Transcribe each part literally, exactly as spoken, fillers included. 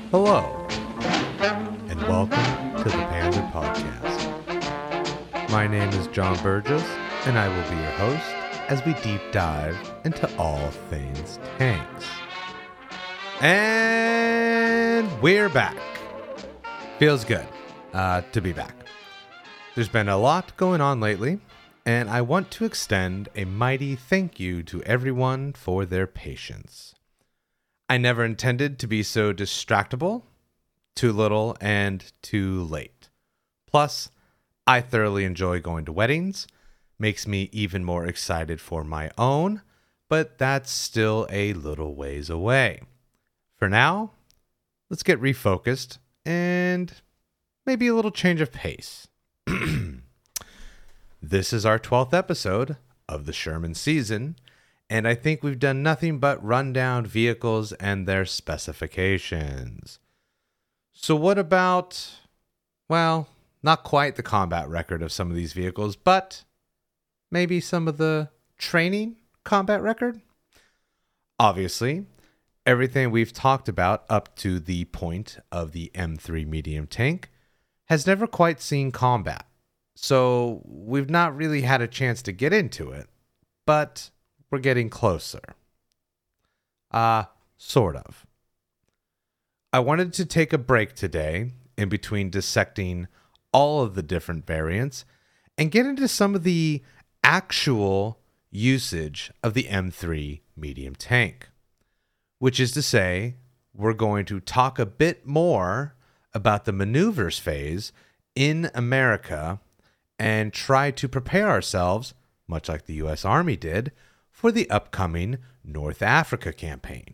Hello, and welcome to the Panzer Podcast. My name is John Burgess, and I will be your host as we deep dive into all things tanks. And we're back. Feels good uh, to be back. There's been a lot going on lately, and I want to extend a mighty thank you to everyone for their patience. I never intended to be so distractible, too little, and too late. Plus, I thoroughly enjoy going to weddings, makes me even more excited for my own, but that's still a little ways away. For now, let's get refocused and maybe a little change of pace. This is our twelfth episode of the Sherman season, and I think we've done nothing but run down vehicles and their specifications. So what about, well, not quite the combat record of some of these vehicles, but maybe some of the training combat record? Obviously, everything we've talked about up to the point of the M three medium tank has never quite seen combat, so we've not really had a chance to get into it, but we're getting closer. Uh, sort of. I wanted to take a break today in between dissecting all of the different variants and get into some of the actual usage of the M three medium tank. Which is to say, we're going to talk a bit more about the maneuvers phase in America and try to prepare ourselves, much like the U S Army did, for the upcoming North Africa campaign.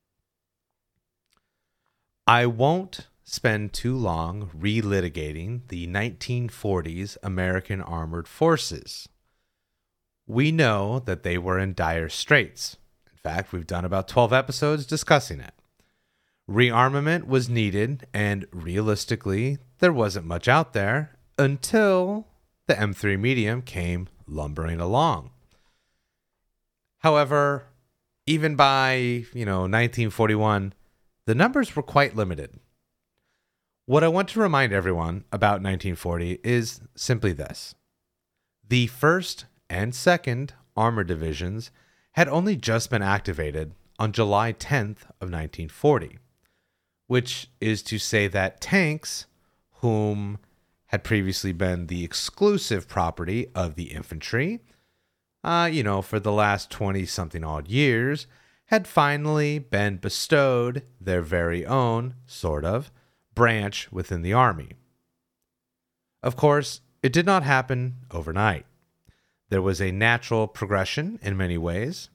I won't spend too long relitigating the nineteen forties American Armored Forces. We know that they were in dire straits. In fact, we've done about twelve episodes discussing it. Rearmament was needed, and realistically, there wasn't much out there until the M three Medium came lumbering along. However, even by, you know, nineteen forty-one, the numbers were quite limited. What I want to remind everyone about nineteen forty is simply this. The first and second Armor Divisions had only just been activated on July tenth of nineteen forty, which is to say that tanks, whom had previously been the exclusive property of the infantry, uh, you know, for the last twenty-something odd years, had finally been bestowed their very own, sort of, branch within the Army. Of course, it did not happen overnight. There was a natural progression in many ways.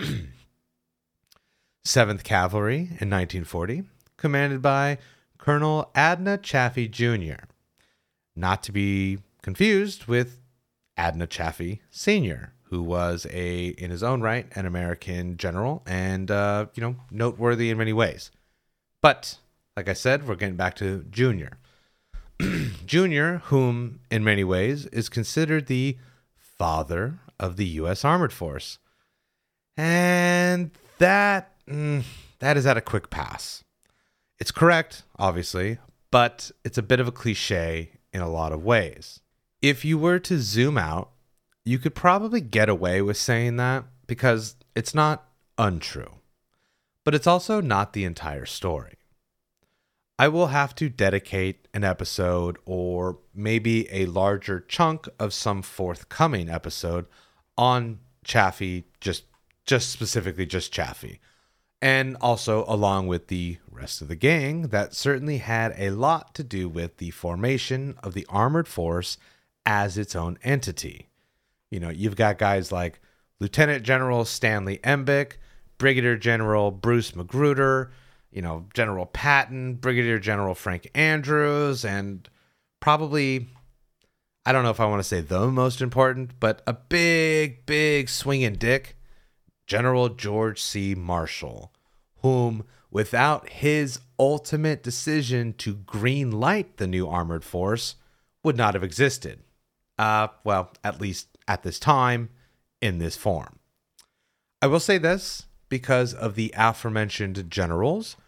seventh Cavalry in nineteen forty, commanded by Colonel Adna Chaffee Junior, not to be confused with Adna Chaffee Senior, who was a, in his own right, an American general and, uh, you know, noteworthy in many ways. But, like I said, we're getting back to Junior. Junior, whom, in many ways, is considered the father of the U S Armored Force. And that, mm, that is at a quick pass. It's correct, obviously, but it's a bit of a cliche in a lot of ways. If you were to zoom out, you could probably get away with saying that because it's not untrue, but it's also not the entire story. I will have to dedicate an episode or maybe a larger chunk of some forthcoming episode on Chaffee, just, just specifically just Chaffee, and also along with the rest of the gang that certainly had a lot to do with the formation of the Armored Force as its own entity. You know, you've got guys like Lieutenant General Stanley Embick, Brigadier General Bruce Magruder, you know, General Patton, Brigadier General Frank Andrews, and probably, I don't know if I want to say the most important, but a big, big swinging dick, General George C. Marshall, whom, without his ultimate decision to green light the new armored force, would not have existed. Uh, well, at least at this time, in this form. I will say this because of the aforementioned generals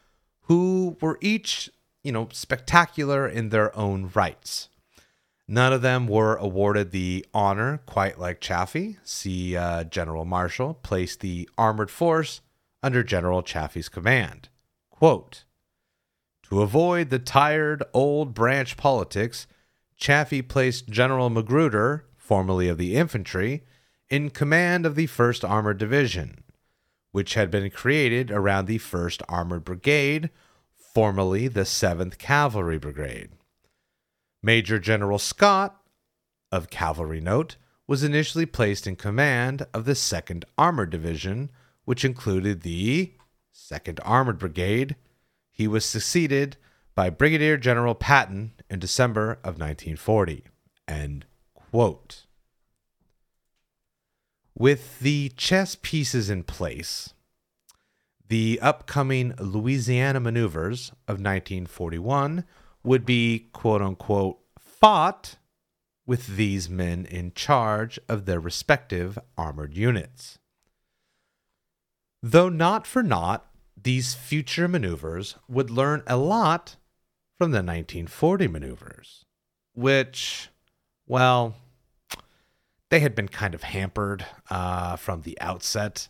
who were each, you know, spectacular in their own rights. None of them were awarded the honor, quite like Chaffee. See, uh, General Marshall placed the armored force under General Chaffee's command. Quote, to avoid the tired old branch politics, Chaffee placed General Magruder, formerly of the infantry, in command of the first Armored Division, which had been created around the first Armored Brigade, formerly the seventh Cavalry Brigade. Major General Scott, of cavalry note, was initially placed in command of the second Armored Division, which included the second Armored Brigade. He was succeeded by Brigadier General Patton in December of nineteen forty. End quote. With the chess pieces in place, the upcoming Louisiana maneuvers of nineteen forty-one would be, quote-unquote, fought with these men in charge of their respective armored units. Though not for naught, these future maneuvers would learn a lot from the nineteen forty maneuvers, which, well, they had been kind of hampered uh, from the outset.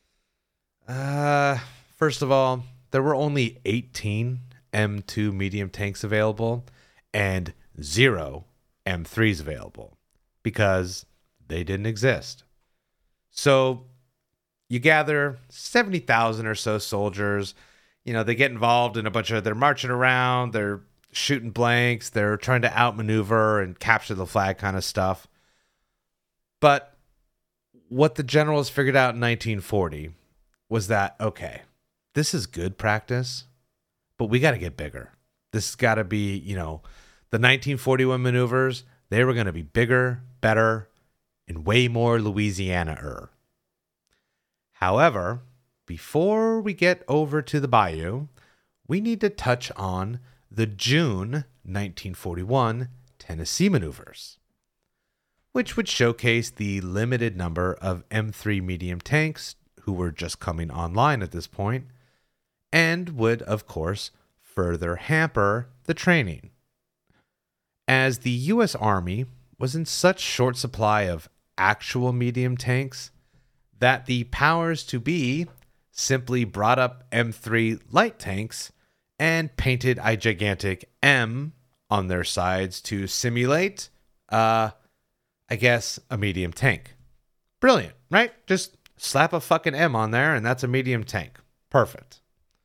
Uh, first of all, there were only eighteen M two medium tanks available and zero M threes available because they didn't exist. So you gather seventy thousand or so soldiers. You know, they get involved in a bunch of, they're marching around, they're shooting blanks, they're trying to outmaneuver and capture the flag kind of stuff. But what the generals figured out in nineteen forty was that, okay, this is good practice, but we got to get bigger. This has got to be, you know, the nineteen forty-one maneuvers, they were going to be bigger, better, and way more Louisiana-er. However, before we get over to the bayou, we need to touch on the June nineteen forty-one Tennessee maneuvers, which would showcase the limited number of M three medium tanks who were just coming online at this point, and would, of course, further hamper the training. As the U S Army was in such short supply of actual medium tanks that the powers to be simply brought up M three light tanks and painted a gigantic M on their sides to simulate, uh, I guess, a medium tank. Brilliant, right? Just slap a fucking M on there and that's a medium tank. Perfect.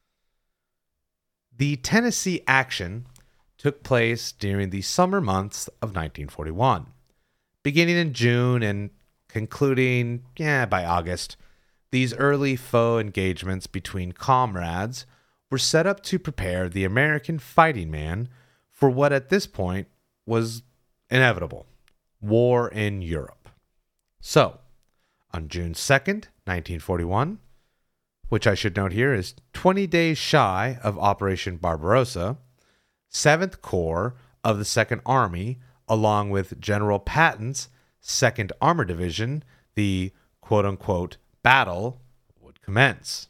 The Tennessee action took place during the summer months of nineteen forty-one, beginning in June and concluding, yeah, by August. These early faux engagements between comrades were set up to prepare the American fighting man for what at this point was inevitable, war in Europe. So, on June second, nineteen forty-one, which I should note here is twenty days shy of Operation Barbarossa, seventh Corps of the second Army, along with General Patton's second Armored Division, the quote-unquote battle would commence.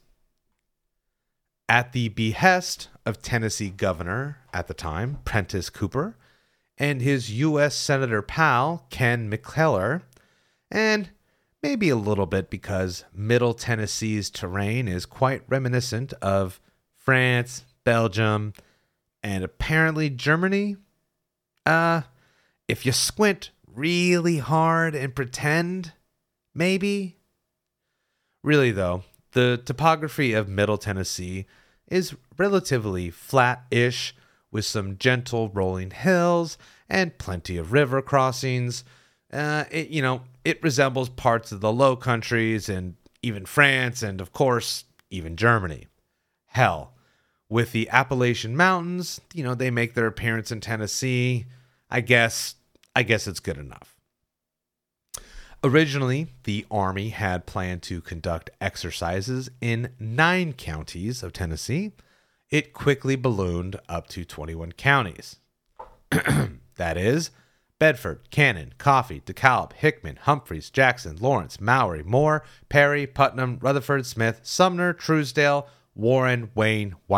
At the behest of Tennessee Governor at the time, Prentice Cooper, and his U S Senator pal, Ken McClellar, and maybe a little bit because Middle Tennessee's terrain is quite reminiscent of France, Belgium, and apparently Germany. Uh, if you squint really hard and pretend, maybe. Really though, the topography of Middle Tennessee is relatively flat-ish with some gentle rolling hills and plenty of river crossings. Uh, it, you know, it resembles parts of the Low Countries and even France and, of course, even Germany. Hell, with the Appalachian Mountains, you know, they make their appearance in Tennessee. I guess, I guess it's good enough. Originally, the Army had planned to conduct exercises in nine counties of Tennessee. It quickly ballooned up to twenty-one counties. That is, Bedford, Cannon, Coffee, DeKalb, Hickman, Humphreys, Jackson, Lawrence, Maury, Moore, Perry, Putnam, Rutherford, Smith, Sumner, Truesdale, Warren, Wayne, White,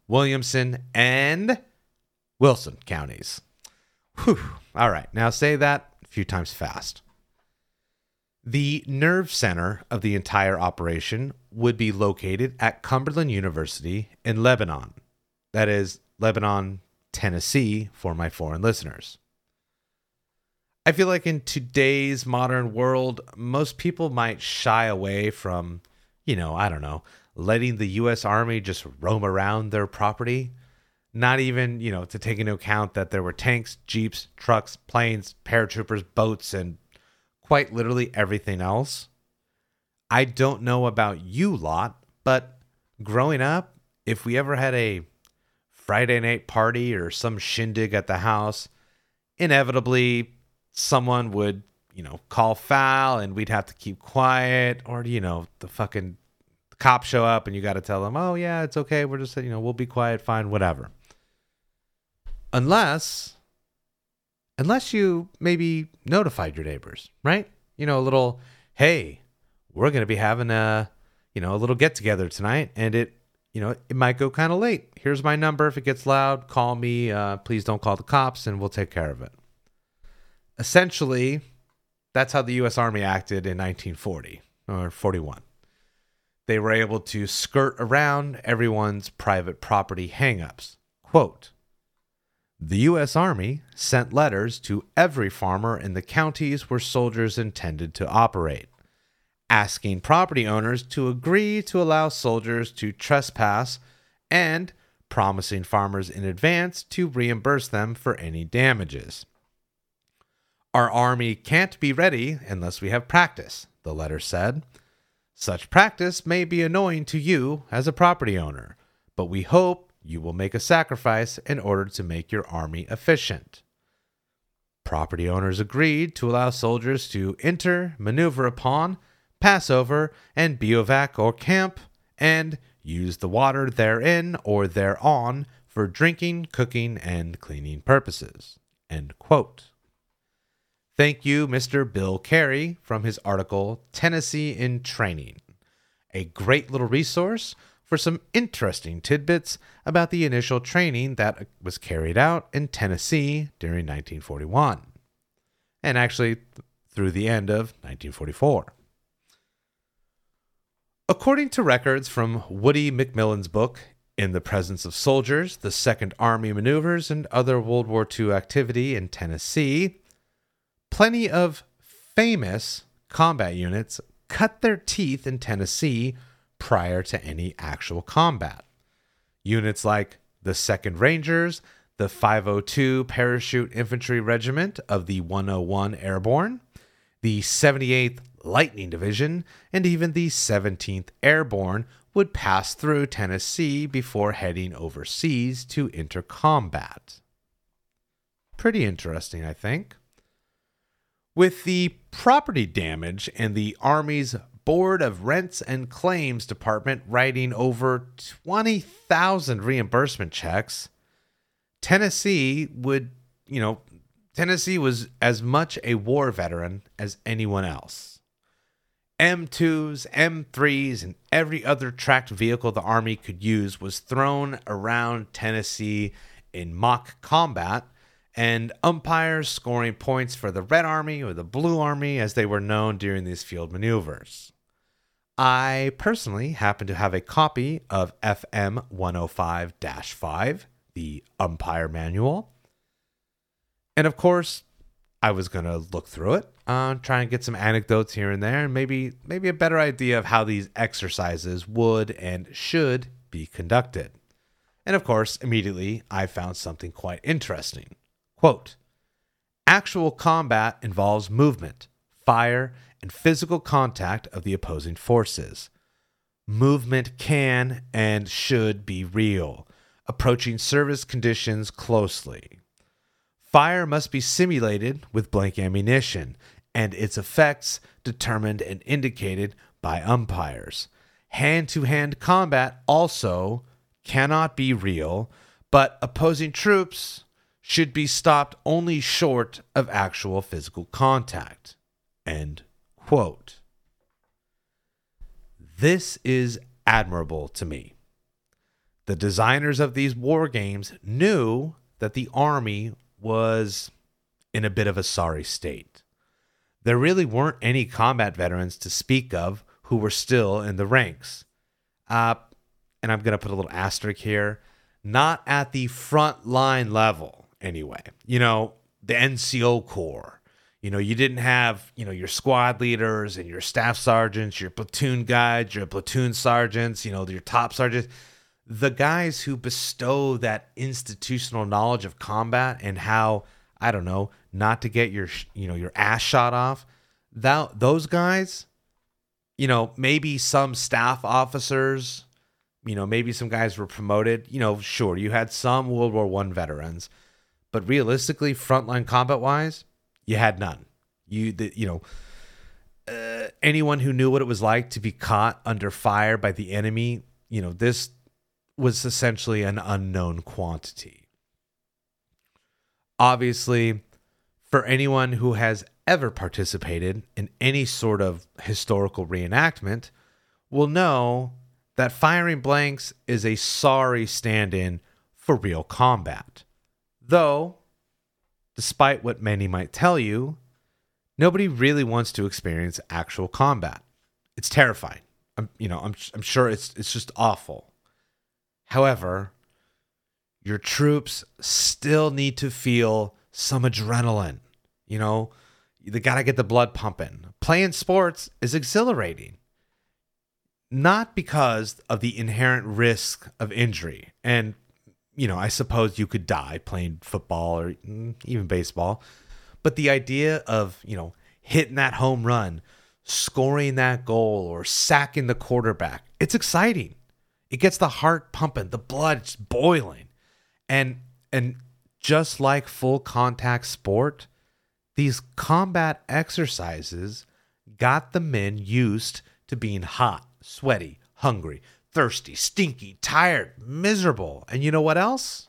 Williamson, and Wilson counties. Whew. All right, now say that a few times fast. The nerve center of the entire operation would be located at Cumberland University in Lebanon. That is, Lebanon, Tennessee, for my foreign listeners. I feel like in today's modern world, most people might shy away from, you know, I don't know, letting the U S Army just roam around their property. Not even, you know, to take into account that there were tanks, jeeps, trucks, planes, paratroopers, boats, and quite literally everything else. I don't know about you lot, but growing up, if we ever had a Friday night party or some shindig at the house, inevitably someone would, you know, call foul and we'd have to keep quiet, or, you know, the fucking cops show up and you got to tell them, oh yeah, it's okay. We're just, you know, we'll be quiet, fine, whatever. Unless, unless you maybe notified your neighbors, right? You know, a little, hey, we're going to be having a, you know, a little get together tonight, and it, you know, it might go kind of late. Here's my number. If it gets loud, call me. Uh, please don't call the cops, and we'll take care of it. Essentially, that's how the U S Army acted in nineteen forty or forty-one. They were able to skirt around everyone's private property hangups. Quote, the U S Army sent letters to every farmer in the counties where soldiers intended to operate, asking property owners to agree to allow soldiers to trespass and promising farmers in advance to reimburse them for any damages. Our army can't be ready unless we have practice, the letter said. Such practice may be annoying to you as a property owner, but we hope you will make a sacrifice in order to make your army efficient. Property owners agreed to allow soldiers to enter, maneuver upon, pass over, and bivouac or camp, and use the water therein or thereon for drinking, cooking, and cleaning purposes. End quote. Thank you, Mister Bill Carey, from his article, Tennessee in Training. A great little resource for some interesting tidbits about the initial training that was carried out in Tennessee during nineteen forty-one, and actually th- through the end of nineteen forty-four. According to records from Woody McMillan's book, In the Presence of Soldiers, the Second Army Maneuvers and Other World War Two Activity in Tennessee, plenty of famous combat units cut their teeth in Tennessee prior to any actual combat. Units like the second Rangers, the five oh two Parachute Infantry Regiment of the one oh one Airborne, the seventy-eighth Lightning Division, and even the seventeenth Airborne would pass through Tennessee before heading overseas to enter combat. Pretty interesting, I think. With the property damage and the Army's Board of Rents and Claims Department writing over twenty thousand reimbursement checks, Tennessee would, you know, Tennessee was as much a war veteran as anyone else. M twos, M threes, and every other tracked vehicle the Army could use was thrown around Tennessee in mock combat, and umpires scoring points for the Red Army or the Blue Army as they were known during these field maneuvers. I personally happen to have a copy of F M one oh five dash five, the umpire manual. And of course, I was going to look through it, uh, try and get some anecdotes here and there, and maybe, maybe a better idea of how these exercises would and should be conducted. And of course, immediately I found something quite interesting. Quote, actual combat involves movement, fire, and physical contact of the opposing forces. Movement can and should be real, approaching service conditions closely. Fire must be simulated with blank ammunition, and its effects determined and indicated by umpires. Hand-to-hand combat also cannot be real, but opposing troops should be stopped only short of actual physical contact. End quote. This is admirable to me. The designers of these war games knew that the Army was in a bit of a sorry state. There really weren't any combat veterans to speak of who were still in the ranks. Uh, and I'm going to put a little asterisk here. Not at the front line level, anyway. You know, the N C O Corps. You know, you didn't have, you know, your squad leaders and your staff sergeants, your platoon guides, your platoon sergeants, you know, your top sergeants. The guys who bestow that institutional knowledge of combat and how, I don't know, not to get your, you know, your ass shot off. That, those guys, you know, maybe some staff officers, you know, maybe some guys were promoted. You know, sure, you had some World War One veterans, but realistically, frontline combat wise, you had none. You, the, you know, uh, anyone who knew what it was like to be caught under fire by the enemy, you know, this was essentially an unknown quantity. Obviously, for anyone who has ever participated in any sort of historical reenactment will know that firing blanks is a sorry stand-in for real combat. Though, despite what many might tell you, nobody really wants to experience actual combat. It's terrifying. I'm, you know, I'm, I'm sure it's it's just awful. However, your troops still need to feel some adrenaline. You know, they got to get the blood pumping. Playing sports is exhilarating. Not because of the inherent risk of injury. And, you know, I suppose you could die playing football or even baseball. But the idea of, you know, hitting that home run, scoring that goal, or sacking the quarterback, it's exciting. It gets the heart pumping, the blood's boiling. And and just like full contact sport, these combat exercises got the men used to being hot, sweaty, hungry, thirsty, stinky, tired, miserable. And you know what else?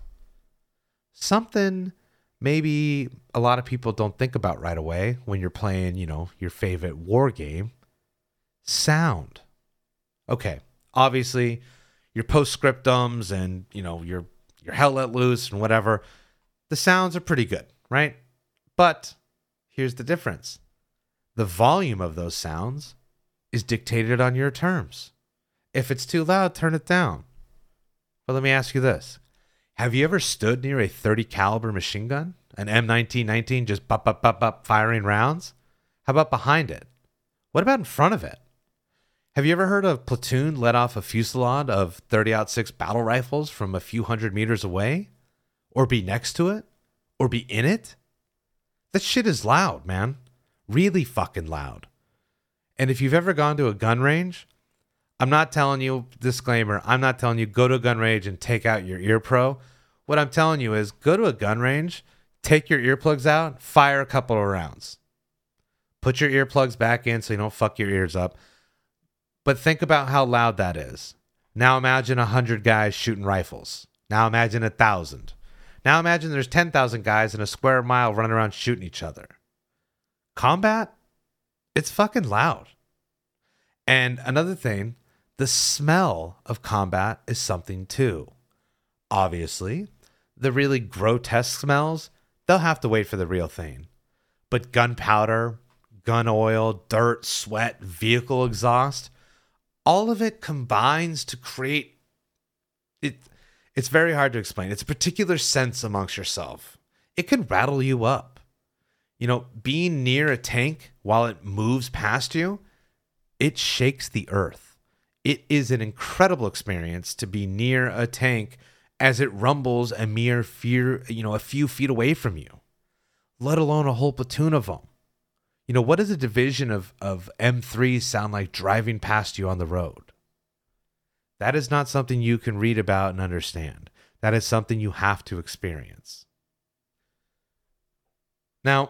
Something maybe a lot of people don't think about right away when you're playing, you know, your favorite war game. Sound. Okay, obviously your postscriptums and, you know, your your hell let loose and whatever, the sounds are pretty good, right? But here's the difference. The volume of those sounds is dictated on your terms. If it's too loud, turn it down. But let me ask you this. Have you ever stood near a thirty caliber machine gun? An M nineteen nineteen just bop, bop, bop, bop, firing rounds? How about behind it? What about in front of it? Have you ever heard a platoon let off a fusillade of thirty aught six battle rifles from a few hundred meters away? Or be next to it? Or be in it? That shit is loud, man. Really fucking loud. And if you've ever gone to a gun range, I'm not telling you, disclaimer, I'm not telling you go to a gun range and take out your ear pro. What I'm telling you is go to a gun range, take your earplugs out, fire a couple of rounds. Put your earplugs back in so you don't fuck your ears up. But think about how loud that is. Now imagine a hundred guys shooting rifles. Now imagine a thousand. Now imagine there's ten thousand guys in a square mile running around shooting each other. Combat? It's fucking loud. And another thing, the smell of combat is something too. Obviously, the really grotesque smells, they'll have to wait for the real thing. But gunpowder, gun oil, dirt, sweat, vehicle exhaust, all of it combines to create it. It's very hard to explain. It's a particular sense amongst yourself. It can rattle you up. You know, being near a tank while it moves past you, it shakes the earth. It is an incredible experience to be near a tank as it rumbles a mere few, you know, a few feet away from you, let alone a whole platoon of them. You know, what does a division of, of M threes sound like driving past you on the road? That is not something you can read about and understand. That is something you have to experience. Now,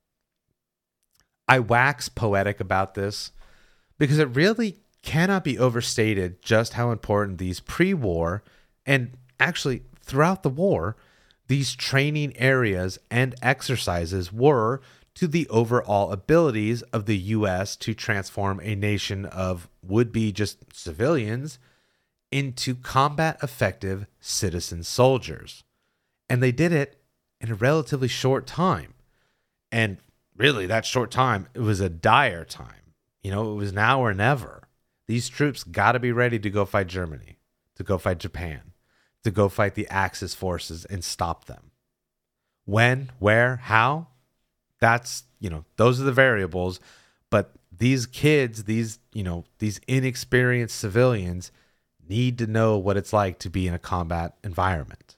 I wax poetic about this because it really cannot be overstated just how important these pre-war and actually throughout the war, these training areas and exercises were to the overall abilities of the U S to transform a nation of would-be just civilians into combat effective citizen soldiers. And they did it in a relatively short time. And really, that short time, it was a dire time. You know, it was now or never. These troops got to be ready to go fight Germany, to go fight Japan, to go fight the Axis forces and stop them. When, where, how? That's, you know, those are the variables. But these kids, these, you know, these inexperienced civilians need to know what it's like to be in a combat environment.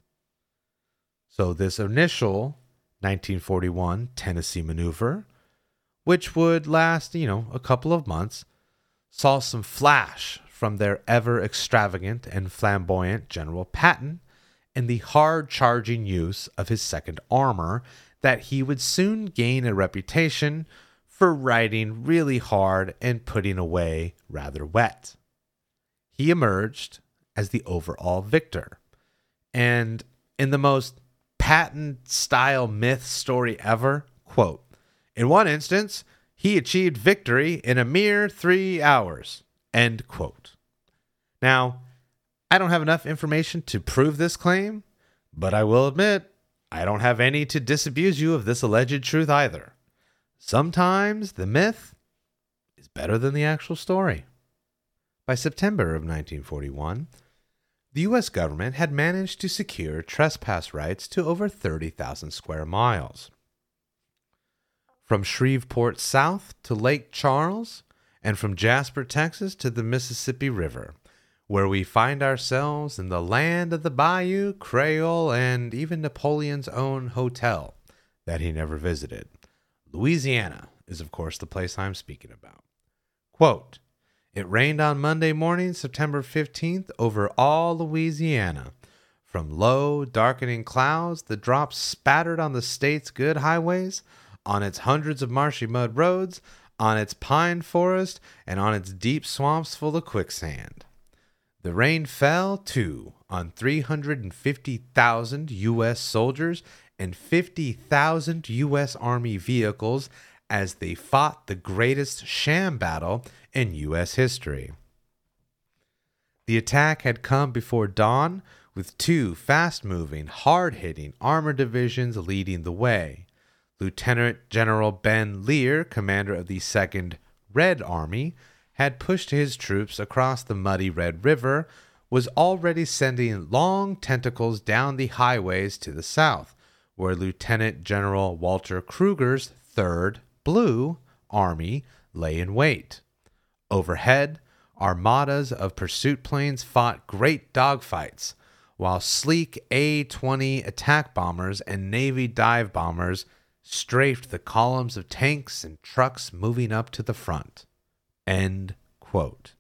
So this initial nineteen forty-one Tennessee maneuver, which would last, you know, a couple of months, saw some flash from their ever extravagant and flamboyant General Patton and the hard-charging use of his second armor that he would soon gain a reputation for riding really hard and putting away rather wet. He emerged as the overall victor. And in the most Patton-style myth story ever, quote, in one instance, he achieved victory in a mere three hours, end quote. Now, I don't have enough information to prove this claim, but I will admit, I don't have any to disabuse you of this alleged truth either. Sometimes the myth is better than the actual story. By September of nineteen forty-one, the U S government had managed to secure trespass rights to over thirty thousand square miles. From Shreveport south to Lake Charles, and from Jasper, Texas to the Mississippi River, where we find ourselves in the land of the Bayou, Creole, and even Napoleon's own hotel that he never visited. Louisiana is, of course, the place I'm speaking about. Quote, it rained on Monday morning, September fifteenth, over all Louisiana. From low, darkening clouds, the drops spattered on the state's good highways, on its hundreds of marshy mud roads, on its pine forest, and on its deep swamps full of quicksand. The rain fell, too, on three hundred fifty thousand U S soldiers and fifty thousand U S Army vehicles as they fought the greatest sham battle in U S history. The attack had come before dawn, with two fast-moving, hard-hitting armored divisions leading the way. Lieutenant General Ben Lear, commander of the second Red Army, had pushed his troops across the muddy Red River, was already sending long tentacles down the highways to the south, where Lieutenant General Walter Kruger's third Blue Army lay in wait. Overhead, armadas of pursuit planes fought great dogfights, while sleek A twenty attack bombers and Navy dive bombers strafed the columns of tanks and trucks moving up to the front. End quote.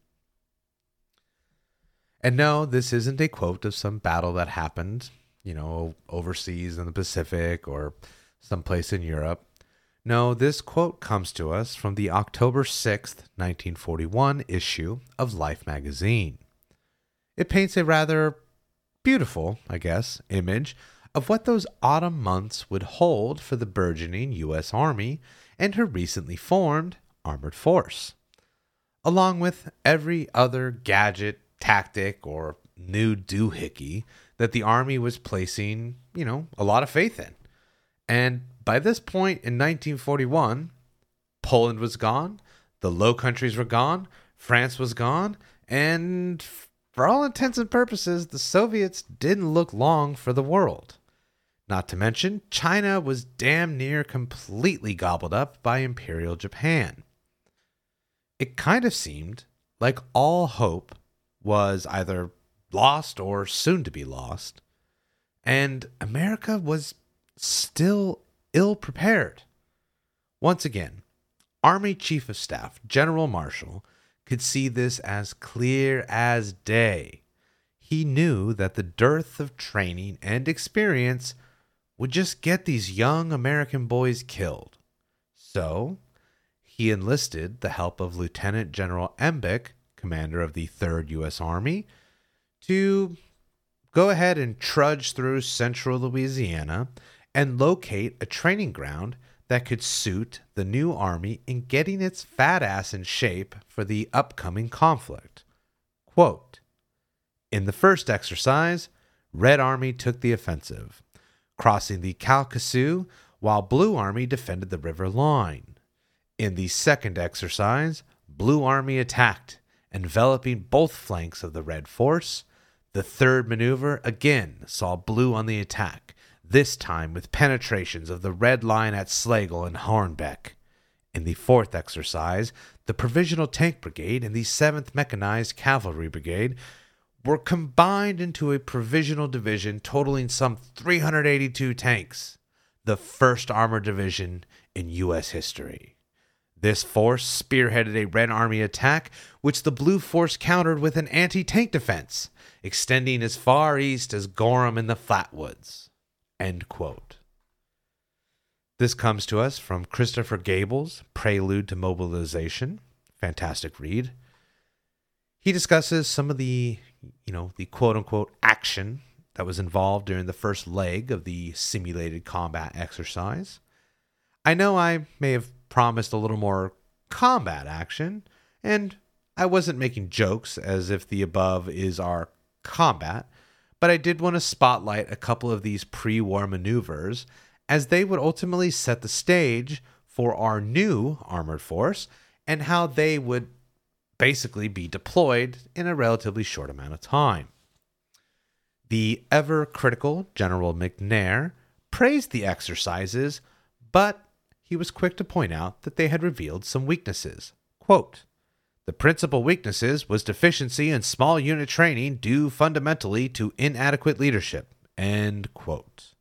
And no, this isn't a quote of some battle that happened, you know, overseas in the Pacific or someplace in Europe. No, this quote comes to us from the October sixth, nineteen forty-one issue of Life magazine. It paints a rather beautiful, I guess, image of what those autumn months would hold for the burgeoning U S Army and her recently formed armored force, along with every other gadget, tactic, or new doohickey that the Army was placing, you know, a lot of faith in. And by this point in nineteen forty-one, Poland was gone, the Low Countries were gone, France was gone, and for all intents and purposes, the Soviets didn't look long for the world. Not to mention, China was damn near completely gobbled up by Imperial Japan. It kind of seemed like all hope was either lost or soon to be lost, and America was still ill-prepared. Once again, Army Chief of Staff General Marshall could see this as clear as day. He knew that the dearth of training and experience would just get these young American boys killed. So, he enlisted the help of Lieutenant General Embick, commander of the third U S Army, to go ahead and trudge through central Louisiana and locate a training ground that could suit the new army in getting its fat ass in shape for the upcoming conflict. Quote, In the first exercise, Red Army took the offensive, crossing the Calcasieu while Blue Army defended the river line. In the second exercise, Blue Army attacked, enveloping both flanks of the Red force. The third maneuver again saw Blue on the attack, this time with penetrations of the Red line at Schlegel and Hornbeck. In the fourth exercise, the Provisional Tank Brigade and the seventh Mechanized Cavalry Brigade were combined into a provisional division totaling some three hundred eighty-two tanks, the first armored division in U S history. This force spearheaded a Red Army attack, which the Blue force countered with an anti-tank defense, extending as far east as Gorham in the Flatwoods. End quote. This comes to us from Christopher Gable's Prelude to Mobilization. Fantastic read. He discusses some of the, you know, the quote-unquote action that was involved during the first leg of the simulated combat exercise. I know I may have promised a little more combat action, and I wasn't making jokes as if the above is our combat, but I did want to spotlight a couple of these pre-war maneuvers as they would ultimately set the stage for our new armored force and how they would basically be deployed in a relatively short amount of time. The ever-critical General McNair praised the exercises, but he was quick to point out that they had revealed some weaknesses. Quote, "The principal weaknesses was deficiency in small unit training due fundamentally to inadequate leadership." End quote.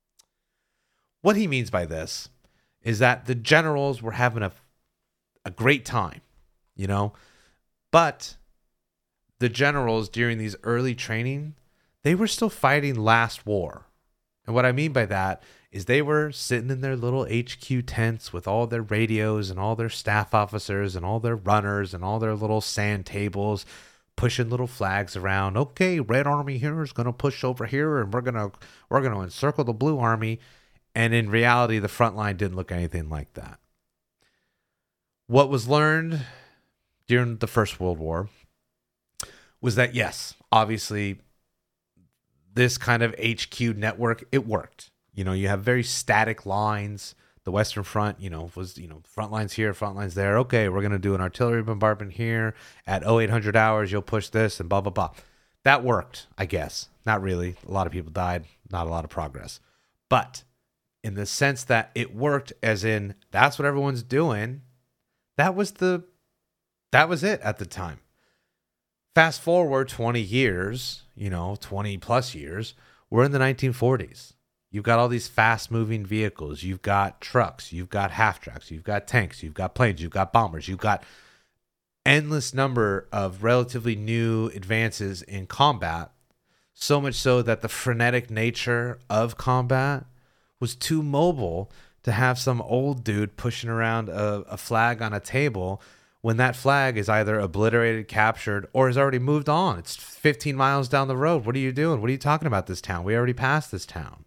What he means by this is that the generals were having a, a great time, you know, but the generals during these early training, they were still fighting last war. And what I mean by that is they were sitting in their little H Q tents with all their radios and all their staff officers and all their runners and all their little sand tables, pushing little flags around. Okay, Red Army here is going to push over here, and we're going to we're going to encircle the Blue Army. And in reality, the front line didn't look anything like that. What was learned during the First World War was that, yes, obviously, this kind of H Q network, it worked. You know, you have very static lines. The Western Front, you know, was, you know, front lines here, front lines there. Okay, we're going to do an artillery bombardment here. At oh eight hundred hours, you'll push this and blah, blah, blah. That worked, I guess. Not really. A lot of people died. Not a lot of progress. But in the sense that it worked as in that's what everyone's doing, that was the, that was it at the time. Fast forward twenty years, you know, twenty plus years, we're in the nineteen forties. You've got all these fast moving vehicles. You've got trucks, you've got half tracks, you've got tanks, you've got planes, you've got bombers, you've got endless number of relatively new advances in combat. So much so that the frenetic nature of combat was too mobile to have some old dude pushing around a, a flag on a table when that flag is either obliterated, captured, or has already moved on. It's fifteen miles down the road. What are you doing? What are you talking about this town? We already passed this town.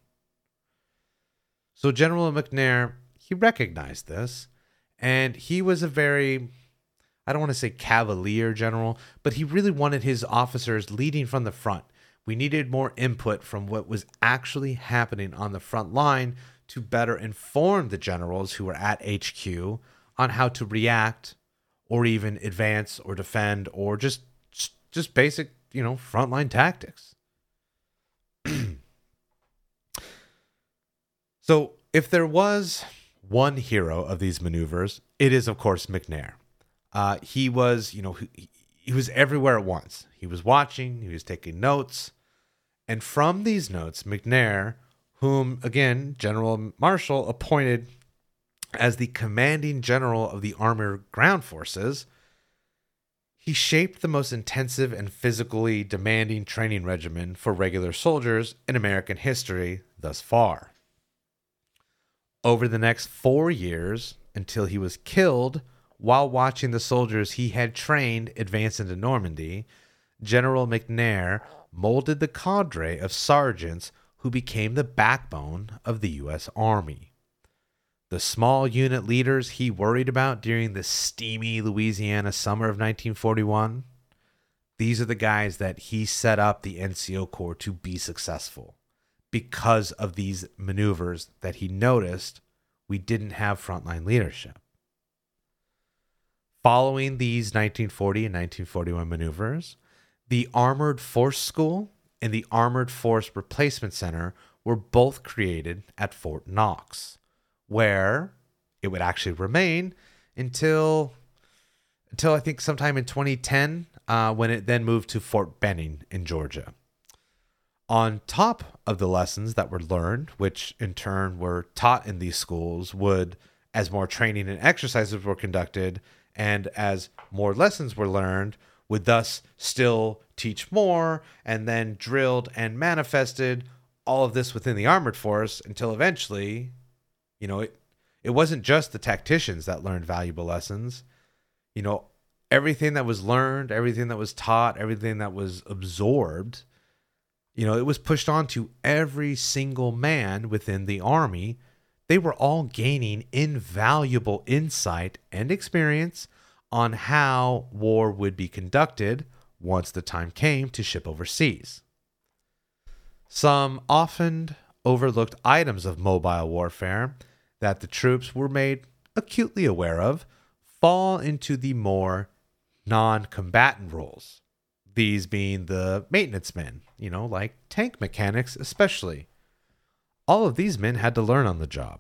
So General McNair, he recognized this, and he was a very, I don't want to say cavalier general, but he really wanted his officers leading from the front. We needed more input from what was actually happening on the front line to better inform the generals who were at H Q on how to react or even advance or defend or just just basic, you know, frontline tactics. So if there was one hero of these maneuvers, it is, of course, McNair. Uh, he was, you know, he, he was everywhere at once. He was watching, he was taking notes. And from these notes, McNair, whom, again, General Marshall appointed as the commanding general of the Armored Ground Forces, he shaped the most intensive and physically demanding training regimen for regular soldiers in American history thus far. Over the next four years, until he was killed while watching the soldiers he had trained advance into Normandy, General McNair molded the cadre of sergeants who became the backbone of the U S Army. The small unit leaders he worried about during the steamy Louisiana summer of nineteen forty-one, These are the guys that he set up the N C O Corps to be successful because of these maneuvers that he noticed we didn't have frontline leadership. Following these nineteen forty and nineteen forty-one maneuvers, the Armored Force School and the Armored Force Replacement Center were both created at Fort Knox, where it would actually remain until, until I think sometime in twenty ten, uh, when it then moved to Fort Benning in Georgia. On top of the lessons that were learned, which in turn were taught in these schools, would, as more training and exercises were conducted, and as more lessons were learned, would thus still teach more, and then drilled and manifested all of this within the armored force until eventually, you know, it, it wasn't just the tacticians that learned valuable lessons. You know, everything that was learned, everything that was taught, everything that was absorbed, you know, it was pushed on to every single man within the Army. They were all gaining invaluable insight and experience on how war would be conducted once the time came to ship overseas. Some often overlooked items of mobile warfare that the troops were made acutely aware of fall into the more non-combatant roles. These being the maintenance men, you know, like tank mechanics especially. All of these men had to learn on the job.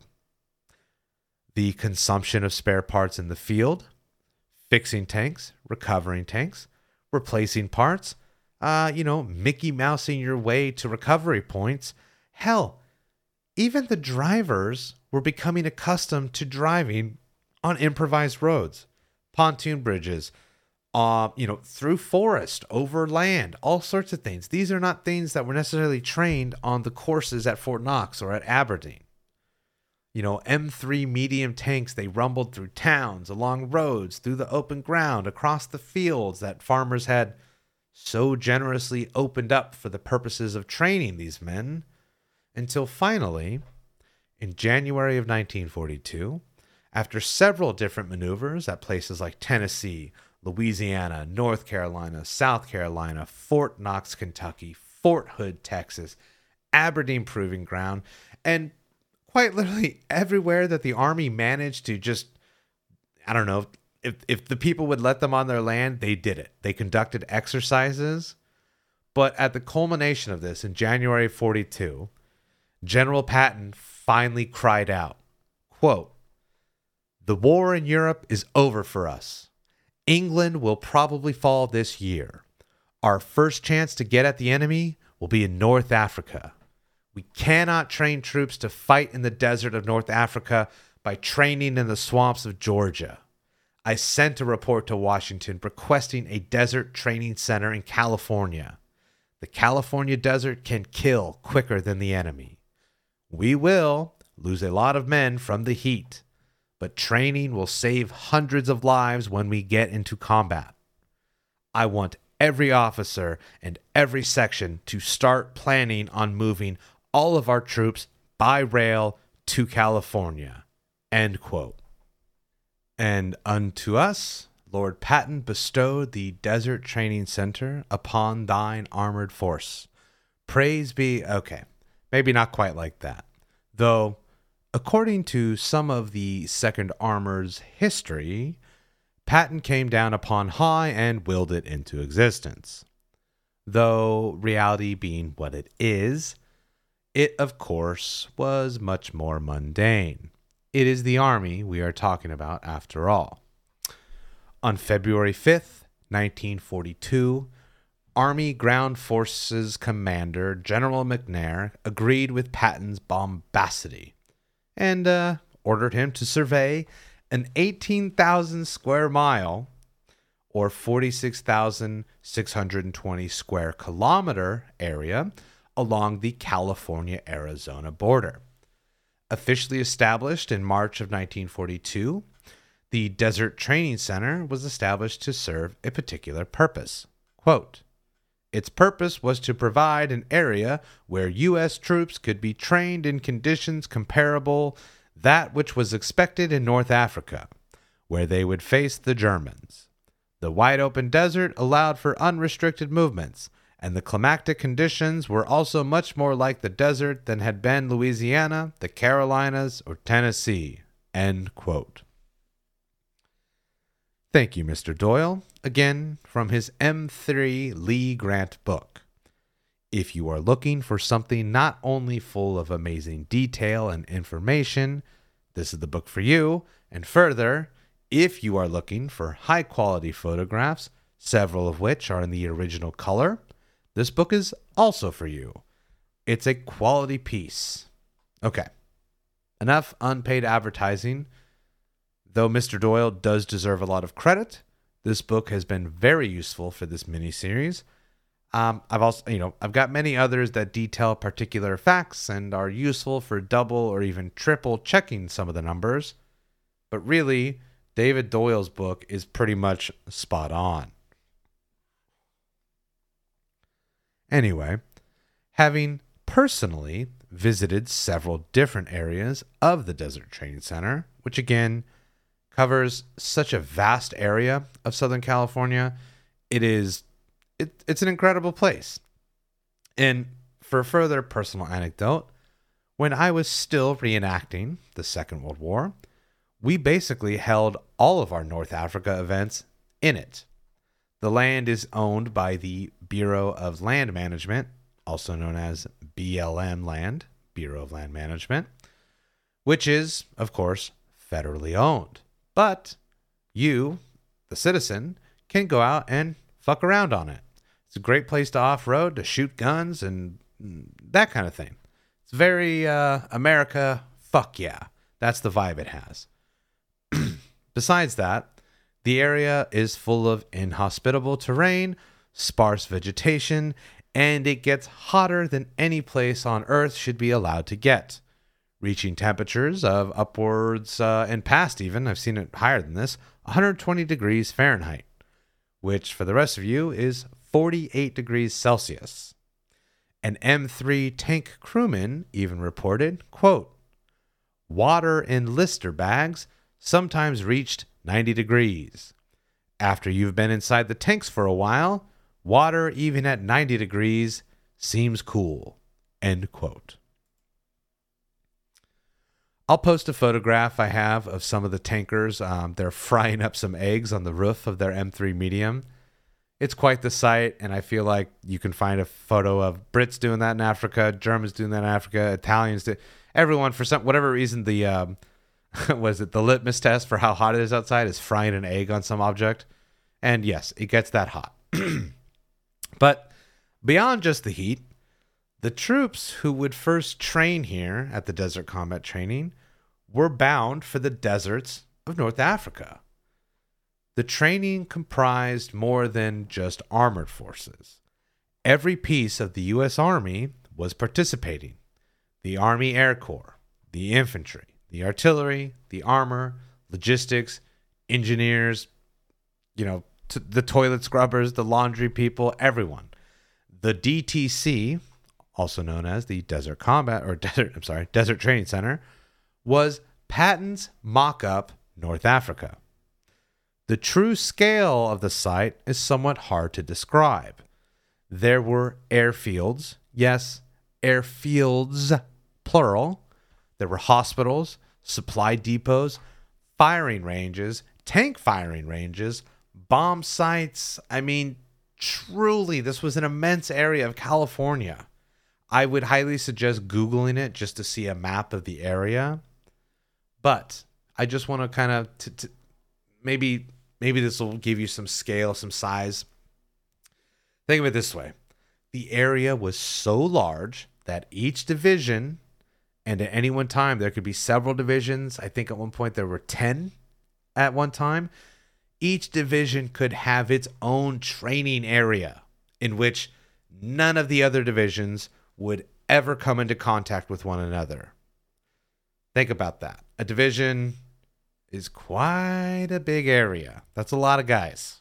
The consumption of spare parts in the field, fixing tanks, recovering tanks, replacing parts, uh, you know, Mickey Mousing your way to recovery points. Hell, even the drivers were becoming accustomed to driving on improvised roads, pontoon bridges, uh, you know, through forest, over land, all sorts of things. These are not things that were necessarily trained on the courses at Fort Knox or at Aberdeen. You know, M three medium tanks, they rumbled through towns, along roads, through the open ground, across the fields that farmers had so generously opened up for the purposes of training these men, until finally, in January of nineteen forty-two, after several different maneuvers at places like Tennessee, Louisiana, North Carolina, South Carolina, Fort Knox, Kentucky, Fort Hood, Texas, Aberdeen Proving Ground, and quite literally everywhere that the Army managed to just, I don't know, if if the people would let them on their land, they did it. They conducted exercises. But at the culmination of this, in January of forty-two, General Patton finally cried out, quote, "The war in Europe is over for us. England will probably fall this year. Our first chance to get at the enemy will be in North Africa. We cannot train troops to fight in the desert of North Africa by training in the swamps of Georgia. I sent a report to Washington requesting a desert training center in California. The California desert can kill quicker than the enemy. We will lose a lot of men from the heat, but training will save hundreds of lives when we get into combat. I want every officer and every section to start planning on moving all of our troops by rail to California." End quote. And unto us, Lord Patton bestowed the Desert Training Center upon thine armored force. Praise be, okay, maybe not quite like that. Though, according to some of the Second Armor's history, Patton came down upon high and willed it into existence. Though reality being what it is, it, of course, was much more mundane. It is the Army we are talking about after all. On February fifth, nineteen forty-two, Army Ground Forces Commander General McNair agreed with Patton's bombacity and uh, ordered him to survey an eighteen thousand square mile or forty-six thousand six hundred twenty square kilometer area along the California-Arizona border. Officially established in March of nineteen forty-two, the Desert Training Center was established to serve a particular purpose. Quote, "Its purpose was to provide an area where U S troops could be trained in conditions comparable that which was expected in North Africa, where they would face the Germans. The wide open desert allowed for unrestricted movements, and the climatic conditions were also much more like the desert than had been Louisiana, the Carolinas, or Tennessee. End quote. Thank you, Mister Doyle, again from his M three Lee Grant book. If you are looking for something not only full of amazing detail and information, this is the book for you. And further, if you are looking for high-quality photographs, several of which are in the original color, this book is also for you. It's a quality piece. Okay, enough unpaid advertising. Though Mister Doyle does deserve a lot of credit, this book has been very useful for this mini-series. Um, I've also, you know, I've got many others that detail particular facts and are useful for double or even triple checking some of the numbers. But really, David Doyle's book is pretty much spot on. Anyway, having personally visited several different areas of the Desert Training Center, which again covers such a vast area of Southern California, it is it, it's an incredible place. And for further personal anecdote, when I was still reenacting the Second World War, we basically held all of our North Africa events in it. The land is owned by the Bureau of Land Management, also known as B L M Land, Bureau of Land Management, which is, of course, federally owned. But you, the citizen, can go out and fuck around on it. It's a great place to off-road, to shoot guns, and that kind of thing. It's very uh, America, fuck yeah. That's the vibe it has. Besides that, the area is full of inhospitable terrain, sparse vegetation, and it gets hotter than any place on Earth should be allowed to get, reaching temperatures of upwards, uh, and past even, I've seen it higher than this, one hundred twenty degrees Fahrenheit, which for the rest of you is forty-eight degrees Celsius. An M three tank crewman even reported, quote, "Water in Lister bags sometimes reached ninety degrees. After you've been inside the tanks for a while, water even at ninety degrees seems cool." End quote. I'll post a photograph I have of some of the tankers. Um, they're frying up some eggs on the roof of their M three Medium. It's quite the sight, and I feel like you can find a photo of Brits doing that in Africa, Germans doing that in Africa, Italians do. Everyone, for some whatever reason, the um, was it the litmus test for how hot it is outside is frying an egg on some object, and yes, it gets that hot. But beyond just the heat, the troops who would first train here at the Desert Combat Training were bound for the deserts of North Africa. The training comprised more than just armored forces. Every piece of the U S Army was participating. The Army Air Corps, the infantry, the artillery, the armor, logistics, engineers, you know, t- the toilet scrubbers, the laundry people, everyone. The D T C, also known as the Desert Combat or Desert, I'm sorry, Desert Training Center, was Patton's mock-up North Africa. The true scale of the site is somewhat hard to describe. There were airfields, yes, airfields, plural. There were hospitals, supply depots, firing ranges, tank firing ranges, bomb sites. I mean, truly, this was an immense area of California. I would highly suggest Googling it just to see a map of the area. But I just want to kind of, t- t- maybe, maybe this will give you some scale, some size. Think of it this way. The area was so large that each division, and at any one time, there could be several divisions. I think at one point there were ten at one time. Each division could have its own training area in which none of the other divisions would ever come into contact with one another. Think about that. A division is quite a big area. That's a lot of guys.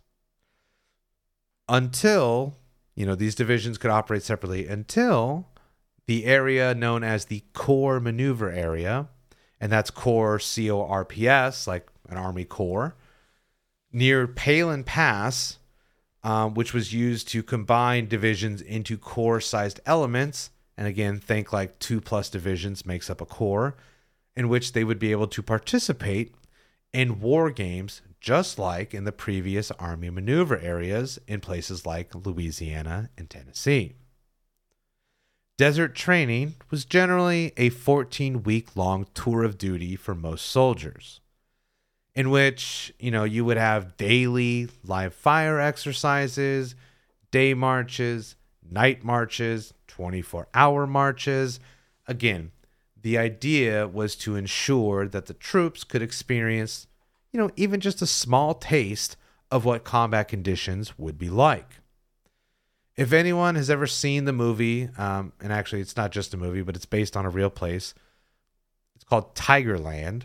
Until, you know, these divisions could operate separately until the area known as the Corps Maneuver Area, and that's Corps, C O R P S, like an Army Corps. Near Palin Pass, um, which was used to combine divisions into corps-sized elements, and again, think like two plus divisions makes up a corps, in which they would be able to participate in war games just like in the previous Army maneuver areas in places like Louisiana and Tennessee. Desert training was generally a fourteen-week-long tour of duty for most soldiers, in which, you know, you would have daily live fire exercises, day marches, night marches, twenty-four hour marches. Again, the idea was to ensure that the troops could experience, you know, even just a small taste of what combat conditions would be like. If anyone has ever seen the movie, um, and actually it's not just a movie, but it's based on a real place, it's called Tigerland.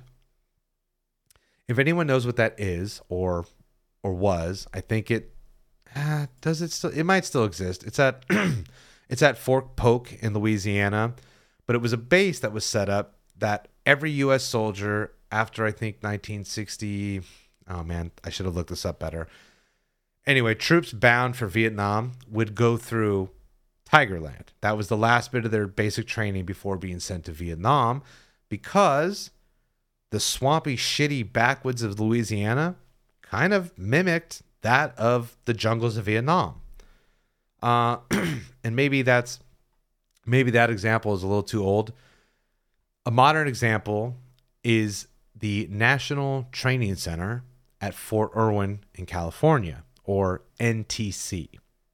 If anyone knows what that is or or was, I think it uh, does it still. It might still exist. It's at it's at Fort Polk in Louisiana, but it was a base that was set up that every U S soldier after I think nineteen sixty. Oh man, I should have looked this up better. Anyway, troops bound for Vietnam would go through Tigerland. That was the last bit of their basic training before being sent to Vietnam, because the swampy, shitty backwoods of Louisiana kind of mimicked that of the jungles of Vietnam. Uh, and maybe that's maybe that example is a little too old. A modern example is the National Training Center at Fort Irwin in California, or N T C.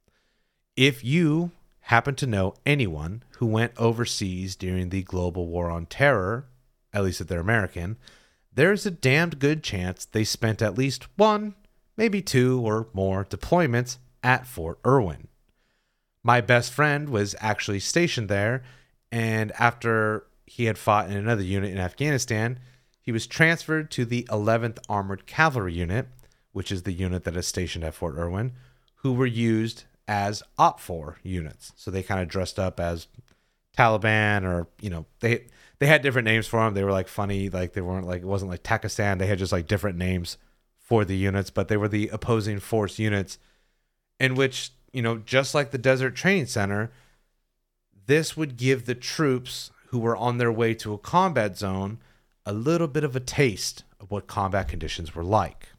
If you happen to know anyone who went overseas during the global war on terror, at least if they're American, there's a damned good chance they spent at least one, maybe two or more deployments at Fort Irwin. My best friend was actually stationed there, and after he had fought in another unit in Afghanistan, he was transferred to the eleventh Armored Cavalry Unit, which is the unit that is stationed at Fort Irwin, who were used as O P F O R units. So they kind of dressed up as Taliban, or, you know, they they had different names for them. They were like funny, like they weren't like, it wasn't like Pakistan. They had just like different names for the units, but they were the opposing force units, in which, you know, just like the Desert Training Center, this would give the troops who were on their way to a combat zone a little bit of a taste of what combat conditions were like.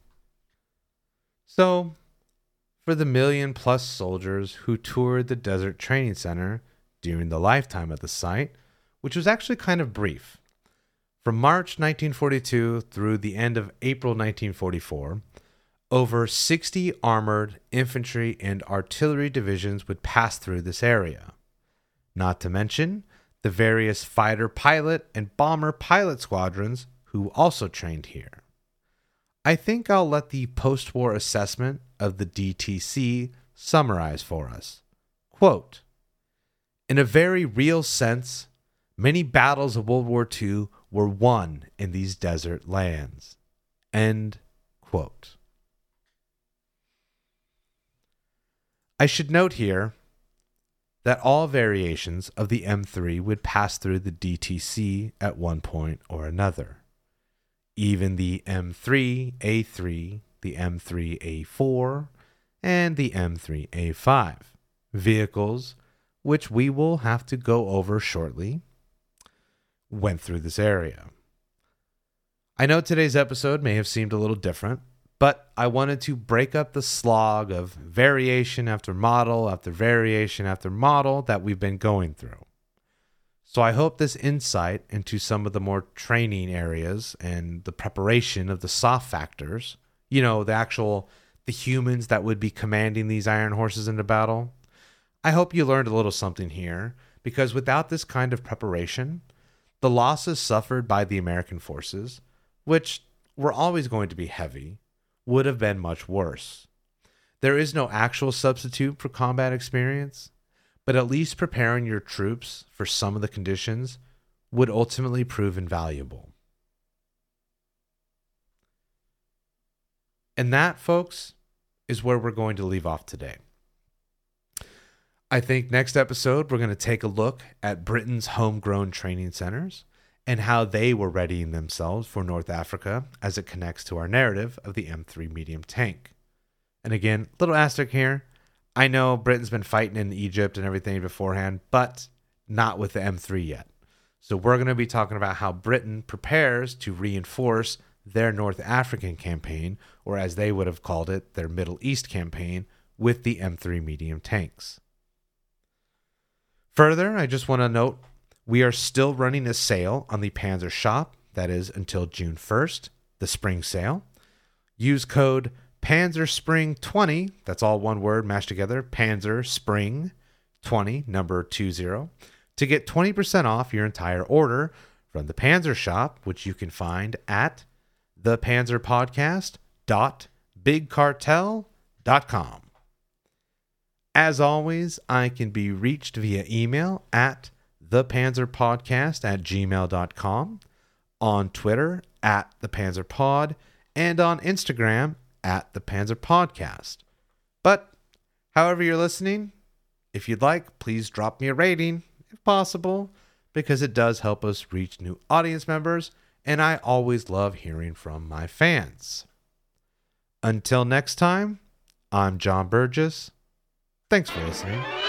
So, for the million plus soldiers who toured the Desert Training Center during the lifetime of the site, which was actually kind of brief, from March nineteen forty-two through the end of April nineteen forty-four, over sixty armored infantry and artillery divisions would pass through this area. Not to mention the various fighter pilot and bomber pilot squadrons who also trained here. I think I'll let the post-war assessment of the D T C summarize for us. Quote, "In a very real sense, many battles of World War Two were won in these desert lands." End quote. I should note here that all variations of the M three would pass through the D T C at one point or another. Even the M three A three, the M three A four, and the M three A five, vehicles which we will have to go over shortly, went through this area. I know today's episode may have seemed a little different, but I wanted to break up the slog of variation after model after variation after model that we've been going through. So I hope this insight into some of the more training areas and the preparation of the soft factors, you know, the actual, the humans that would be commanding these iron horses into battle, I hope you learned a little something here, because without this kind of preparation, the losses suffered by the American forces, which were always going to be heavy, would have been much worse. There is no actual substitute for combat experience, but at least preparing your troops for some of the conditions would ultimately prove invaluable. And that, folks, is where we're going to leave off today. I think next episode we're going to take a look at Britain's homegrown training centers and how they were readying themselves for North Africa as it connects to our narrative of the M three medium tank. And again, little asterisk here. I know Britain's been fighting in Egypt and everything beforehand, but not with the M three yet. So we're going to be talking about how Britain prepares to reinforce their North African campaign, or as they would have called it, their Middle East campaign, with the M three medium tanks. Further, I just want to note, we are still running a sale on the Panzer Shop, that is until June first, the spring sale. Use code PanzerSpring twenty, that's all one word mashed together, PanzerSpring twenty, number two zero, to get twenty percent off your entire order from the Panzer Shop, which you can find at the panzer podcast dot big cartel dot com. As always, I can be reached via email at thepanzerpodcast at gmail dot com, on Twitter at thepanzerpod, and on Instagram at thepanzerpodcast. But however you're listening, if you'd like, please drop me a rating, if possible, because it does help us reach new audience members, and I always love hearing from my fans. Until next time, I'm John Burgess. Thanks for listening.